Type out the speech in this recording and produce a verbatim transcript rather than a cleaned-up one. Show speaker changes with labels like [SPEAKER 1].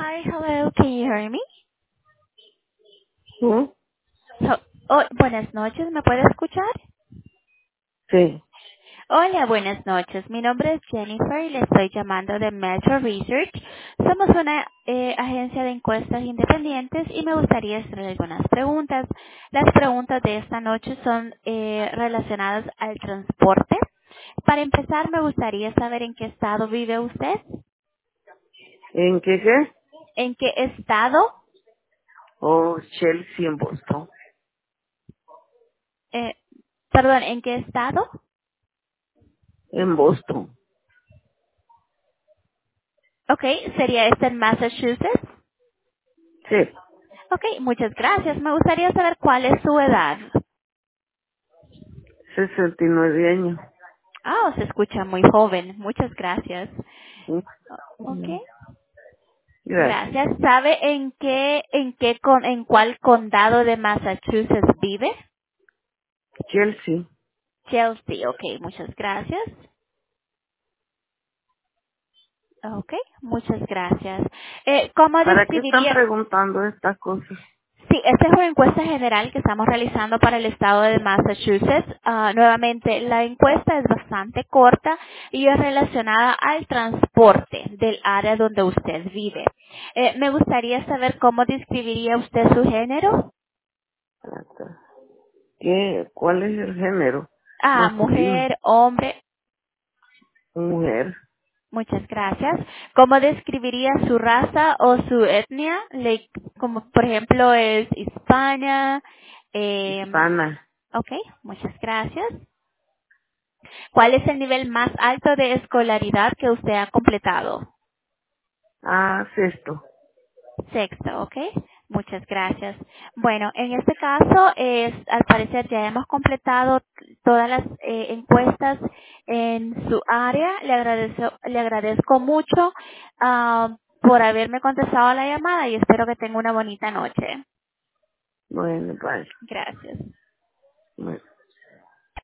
[SPEAKER 1] Hi, hello, can you hear me?
[SPEAKER 2] ¿Sí?
[SPEAKER 1] So- oh, buenas noches, ¿me puede escuchar?
[SPEAKER 2] Sí.
[SPEAKER 1] Hola, buenas noches. Mi nombre es Jennifer y le estoy llamando de Metro Research. Somos una eh, agencia de encuestas independientes y me gustaría hacer algunas preguntas. Las preguntas de esta noche son eh, relacionadas al transporte. Para empezar, me gustaría saber en qué estado vive usted.
[SPEAKER 2] ¿En qué qué?
[SPEAKER 1] ¿En qué estado?
[SPEAKER 2] Oh, Chelsea en Boston.
[SPEAKER 1] Eh, perdón, ¿en qué estado?
[SPEAKER 2] En Boston.
[SPEAKER 1] Ok, ¿sería este en Massachusetts?
[SPEAKER 2] Sí.
[SPEAKER 1] Ok, muchas gracias. Me gustaría saber cuál es su edad.
[SPEAKER 2] sesenta y nueve años.
[SPEAKER 1] Ah, se escucha muy joven. Muchas gracias.
[SPEAKER 2] Sí.
[SPEAKER 1] Ok,
[SPEAKER 2] Mm, Gracias.
[SPEAKER 1] gracias. ¿Sabe en qué, en qué, con, en cuál condado de Massachusetts vive?
[SPEAKER 2] Chelsea.
[SPEAKER 1] Chelsea. Ok, muchas gracias. Ok, muchas gracias. Eh, ¿Cómo
[SPEAKER 2] ¿Para qué están
[SPEAKER 1] describiría?
[SPEAKER 2] preguntando estas cosas?
[SPEAKER 1] Sí, esta es una encuesta general que estamos realizando para el estado de Massachusetts. Ah, nuevamente, la encuesta es bastante corta y es relacionada al transporte del área donde usted vive. Eh, me gustaría saber cómo describiría usted su género.
[SPEAKER 2] Acá. ¿Qué? ¿Cuál es el género?
[SPEAKER 1] Ah,
[SPEAKER 2] Masculino.
[SPEAKER 1] mujer, hombre.
[SPEAKER 2] Mujer.
[SPEAKER 1] Muchas gracias. ¿Cómo describiría su raza o su etnia? Like, como por ejemplo es hispana. Eh,
[SPEAKER 2] Hispana.
[SPEAKER 1] ok, muchas gracias. ¿Cuál es el nivel más alto de escolaridad que usted ha completado?
[SPEAKER 2] Ah, sexto.
[SPEAKER 1] Sexto, ¿ok? Muchas gracias. Bueno, en este caso, es, al parecer ya hemos completado todas las eh, encuestas en su área. Le agradezco, le agradezco mucho ah, por haberme contestado la llamada y espero que tenga una bonita noche.
[SPEAKER 2] Bueno, bye.
[SPEAKER 1] Gracias.
[SPEAKER 2] Bueno.